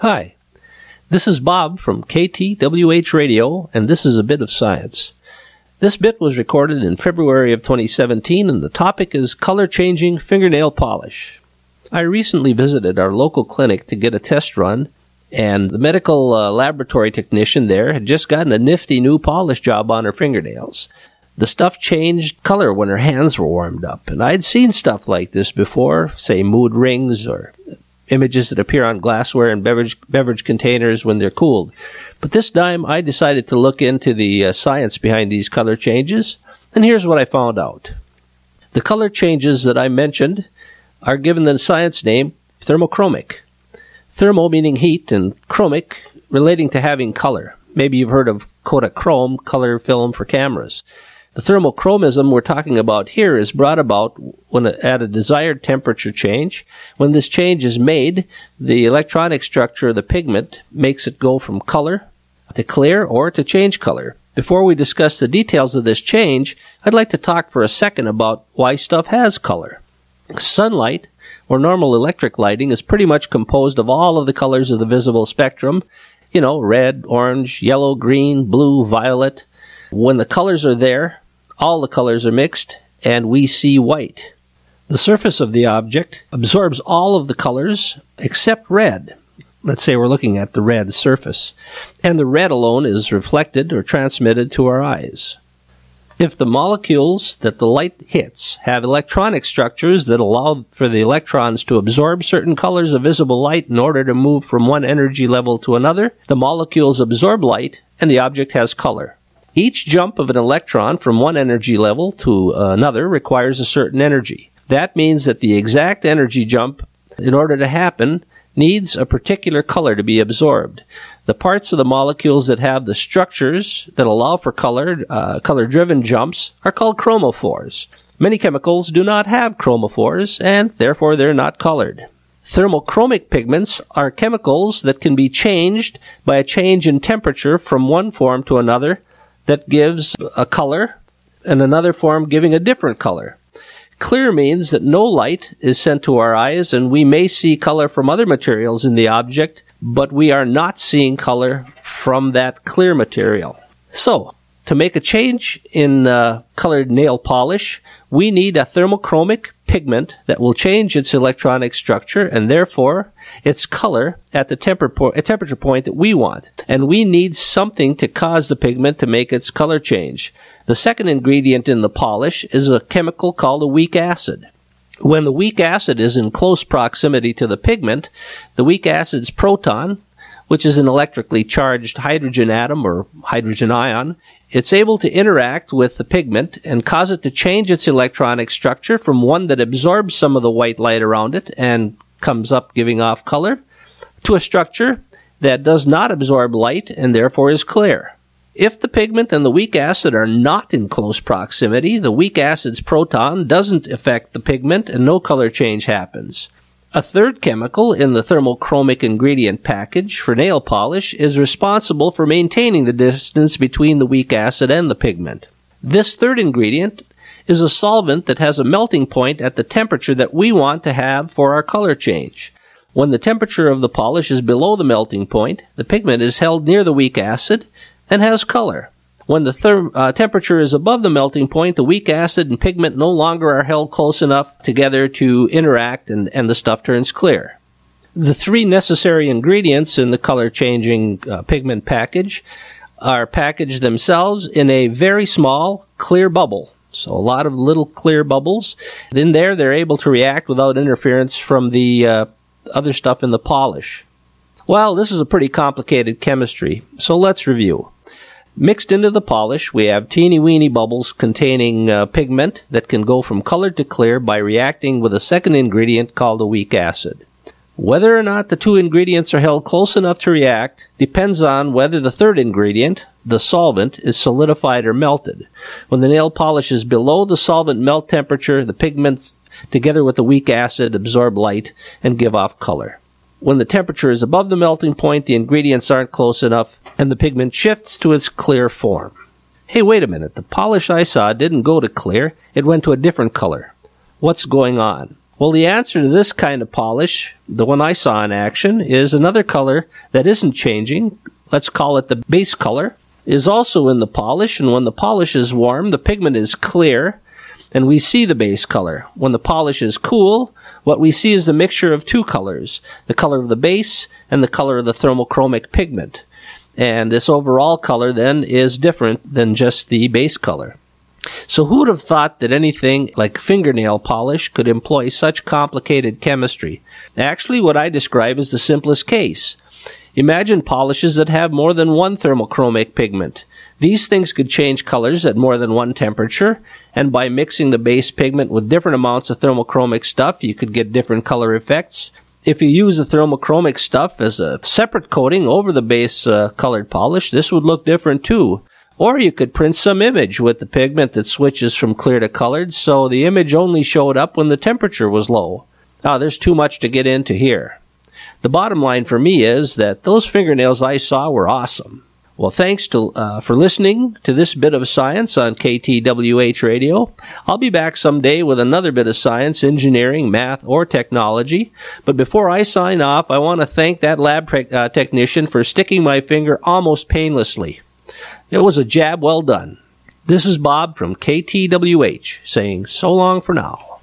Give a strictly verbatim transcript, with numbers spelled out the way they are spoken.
Hi, this is Bob from K T W H Radio, and this is A Bit of Science. This bit was recorded in February of twenty seventeen, and the topic is color-changing fingernail polish. I recently visited our local clinic to get a test run, and the medical uh, laboratory technician there had just gotten a nifty new polish job on her fingernails. The stuff changed color when her hands were warmed up, and I'd seen stuff like this before, say mood rings or images that appear on glassware and beverage beverage containers when they're cooled. But this time, I decided to look into the uh, science behind these color changes, and here's what I found out. The color changes that I mentioned are given the science name thermochromic. Thermo meaning heat, and chromic relating to having color. Maybe you've heard of Kodachrome, color film for cameras. The thermochromism we're talking about here is brought about when at a desired temperature change. When this change is made, the electronic structure of the pigment makes it go from color to clear or to change color. Before we discuss the details of this change, I'd like to talk for a second about why stuff has color. Sunlight, or normal electric lighting, is pretty much composed of all of the colors of the visible spectrum. You know, red, orange, yellow, green, blue, violet. When the colors are there, all the colors are mixed, and we see white. The surface of the object absorbs all of the colors except red. Let's say we're looking at the red surface, and the red alone is reflected or transmitted to our eyes. If the molecules that the light hits have electronic structures that allow for the electrons to absorb certain colors of visible light in order to move from one energy level to another, the molecules absorb light, and the object has color. Each jump of an electron from one energy level to another requires a certain energy. That means that the exact energy jump, in order to happen, needs a particular color to be absorbed. The parts of the molecules that have the structures that allow for color, uh, color-driven jumps are called chromophores. Many chemicals do not have chromophores, and therefore they're not colored. Thermochromic pigments are chemicals that can be changed by a change in temperature from one form to another that gives a color, and another form giving a different color. Clear means that no light is sent to our eyes, and we may see color from other materials in the object, but we are not seeing color from that clear material. So, to make a change in uh, colored nail polish, we need a thermochromic pigment that will change its electronic structure and therefore its color at the temper po- temperature point that we want. And we need something to cause the pigment to make its color change. The second ingredient in the polish is a chemical called a weak acid. When the weak acid is in close proximity to the pigment, the weak acid's proton, which is an electrically charged hydrogen atom or hydrogen ion, it's able to interact with the pigment and cause it to change its electronic structure from one that absorbs some of the white light around it and comes up giving off color to a structure that does not absorb light and therefore is clear. If the pigment and the weak acid are not in close proximity, the weak acid's proton doesn't affect the pigment and no color change happens. A third chemical in the thermochromic ingredient package for nail polish is responsible for maintaining the distance between the weak acid and the pigment. This third ingredient is a solvent that has a melting point at the temperature that we want to have for our color change. When the temperature of the polish is below the melting point, the pigment is held near the weak acid and has color. When the therm- uh, temperature is above the melting point, the weak acid and pigment no longer are held close enough together to interact, and, and the stuff turns clear. The three necessary ingredients in the color-changing uh, pigment package are packaged themselves in a very small, clear bubble. So a lot of little clear bubbles. In there, they're able to react without interference from the uh, other stuff in the polish. Well, this is a pretty complicated chemistry, so let's review. Mixed into the polish, we have teeny-weeny bubbles containing uh, pigment that can go from colored to clear by reacting with a second ingredient called a weak acid. Whether or not the two ingredients are held close enough to react depends on whether the third ingredient, the solvent, is solidified or melted. When the nail polish is below the solvent melt temperature, the pigments, together with the weak acid, absorb light and give off color. When the temperature is above the melting point, the ingredients aren't close enough, and the pigment shifts to its clear form. Hey, wait a minute. The polish I saw didn't go to clear. It went to a different color. What's going on? Well, the answer to this kind of polish, the one I saw in action, is another color that isn't changing. Let's call it the base color, is also in the polish, and when the polish is warm, the pigment is clear, and we see the base color. When the polish is cool, what we see is the mixture of two colors, the color of the base and the color of the thermochromic pigment. And this overall color, then, is different than just the base color. So who would have thought that anything like fingernail polish could employ such complicated chemistry? Actually, what I describe is the simplest case. Imagine polishes that have more than one thermochromic pigment. These things could change colors at more than one temperature, and by mixing the base pigment with different amounts of thermochromic stuff, you could get different color effects. If you use the thermochromic stuff as a separate coating over the base uh, colored polish, this would look different too. Or you could print some image with the pigment that switches from clear to colored, so the image only showed up when the temperature was low. Ah, there's too much to get into here. The bottom line for me is that those fingernails I saw were awesome. Well, thanks to, uh, for listening to this bit of science on K T W H Radio. I'll be back someday with another bit of science, engineering, math, or technology. But before I sign off, I want to thank that lab pre- uh, technician for sticking my finger almost painlessly. It was a jab well done. This is Bob from K T W H saying so long for now.